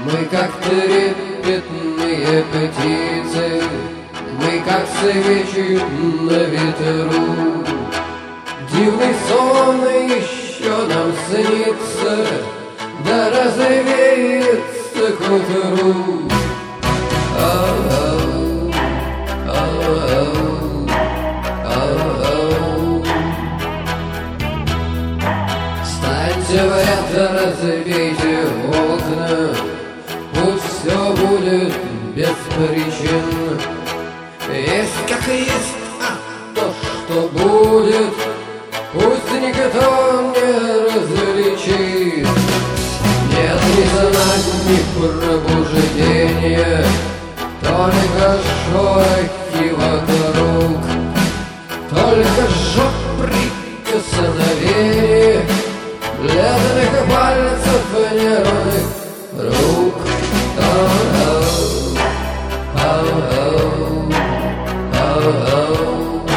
Мы как трепетные птицы, мы как свечи на ветру. Дивный сон еще нам снится, да развеется к утру. Ау, ау, ау. Встаньте в ряд, разбейте окна, пусть все будет без причин. Есть как есть, а то, что будет, пусть никто не различит. Нет ни знать, ни пробуждения, только шорохи вокруг, только жжет прикосновение бледных пальцев нервных рук. Ау, ау, ау.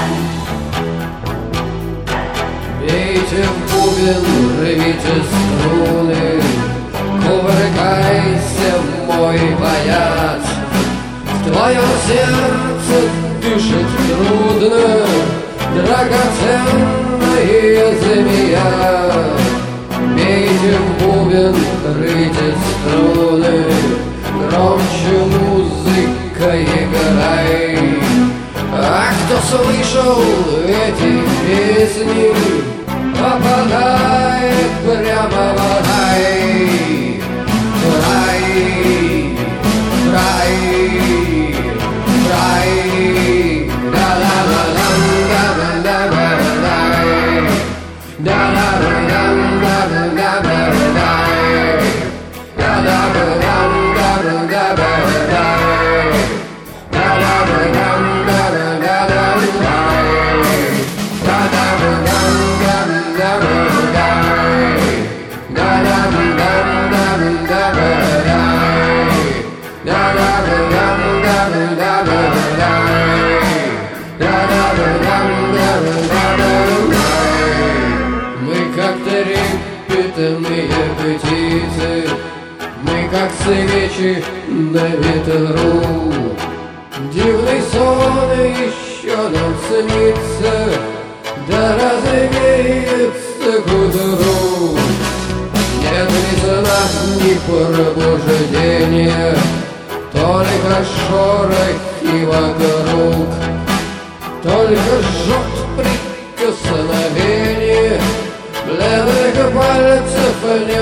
Бейте в бубен, рвите струны, кувыркайся, мой боец. В твоем сердце дышит трудно драгоценная змея. Бейте в бубен, рвите струны, громче музыка играй. А кто слышал эти песни, попадает прямо в рай. Рай, рай, рай. Мы как трепетные птицы, мы как свечи на ветру. Дивный сон еще нам снится, да развеется к утру. Нет ни знак, ни пробуждения, только шорохи вокруг, только жжет прикосновение бледных пальцев